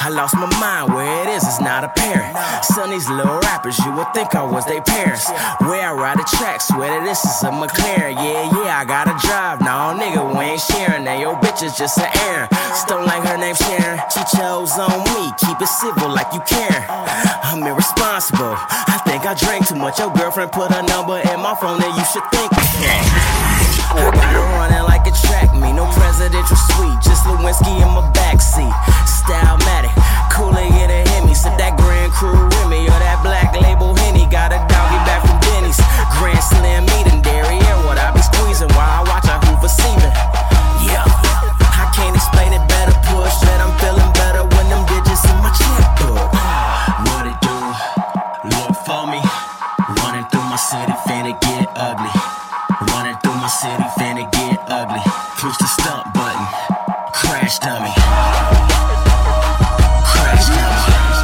I lost my mind, where it is not apparent. Son, these little rappers, you would think I was their parents. Where I ride the track, swear that this is a McLaren. Yeah, I gotta drive, nah, nigga, we ain't sharing. Now your bitch is just an errand. Stone like her name Sharon, she chose on me. Keep it civil like you care. I'm irresponsible, I think I drank too much. Your girlfriend put her number in my phone, and you should think I got her running like a track meet, no presidential suite, just Lewinsky in my backseat. Stylematic, cooler get a hit me, sip that Grand Cru Remy or that Black Label Henny. Got a doggy back from Denny's, Grand Slam meat and dairy air. What I be squeezing while I watch a Hoover semen. Yeah, I can't explain it better. Push that I'm feeling better when them digits in my checkbook. What it do? Look for me, running through my city, finna get ugly. Running through my city, finna get ugly. Push the stump button, crash dummy. Crash dummy.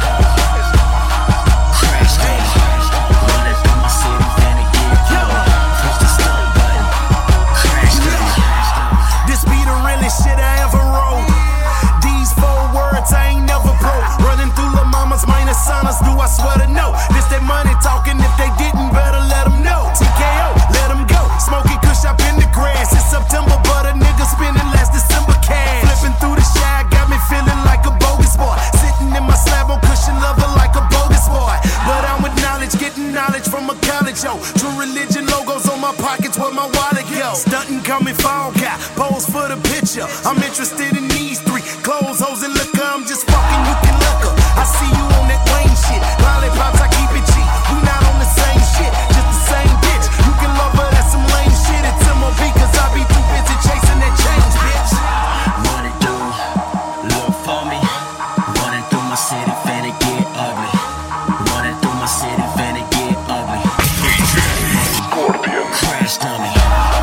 Crash dummy. Running through my city, finna get ugly. Push the stump button, crash dummy. This be the realest shit I ever wrote. These 4 words I ain't never broke. Running through La Mama's minor sonas, do I swear to know? This that money talking, if they didn't, better let them know. TKO, let them go. Smoking kush up in the grass. It's September, but a nigga spending last December cash. Flipping through the shag, got me feeling like a bogus boy. Sitting in my slab on cushion lover like a bogus boy. But I'm with knowledge, getting knowledge from a college, yo. True religion logos on my pockets, where my wallet go. Stunting coming fall guy, pose for the picture. I'm interested in these 3 clothes, hoes, and liquor. I'm just fucking, you can look her. I see you on that Wayne shit. Lollipops, I keep it cheap. We not on the same shit, just the same bitch. You can love her, that's some lame shit. It's MOB, cause I be too busy chasing that change, bitch. What it do? Look for me. Running through my city, finna get ugly. Running through my city, finna get ugly. Crash dummy.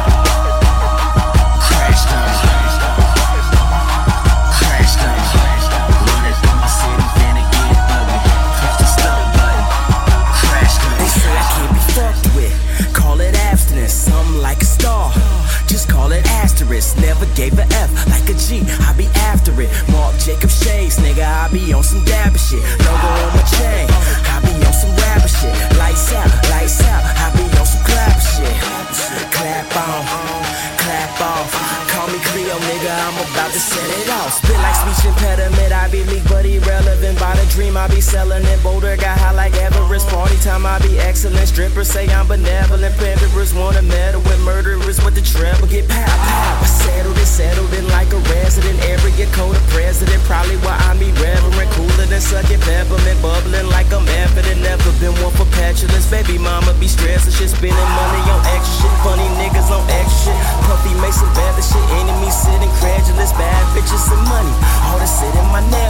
Crash dummy. Crash dummy. Running through my city, finna get ugly. Push the stop button. Crash dummy. They say I can't be fucked with. Call it abstinence, something like a star. Just call it asterisk. Never gave a F like a G. I be after it. Mark Jacob Shades, nigga. I be on some dapper shit. Logo on my chain. I be on some rapper shit. Lights out, lights out. I be on some clapper shit. Clap on, clap off. Call me Cleo, nigga. I'm about to set it off. Spit like speech impediment. I be leak, but irrelevant. By the dream, I be selling it. Boulder got high like Everest. Party time, I be excellent. Strippers say I'm benevolent. Penderers wanna meddle with murderers with the treble. Get pow pow. I settled in like a resident. Area code of president. Probably why I be reverent. Cooler than sucking peppermint. Bubbling like I'm evident. Never been one for petulance. Baby mama be stressing shit. Spending money on extra shit. Funny niggas on extra shit. Puffy Mason Beather shit. Enemies sit incredulous. Bad bitches and money. All this shit in my neck.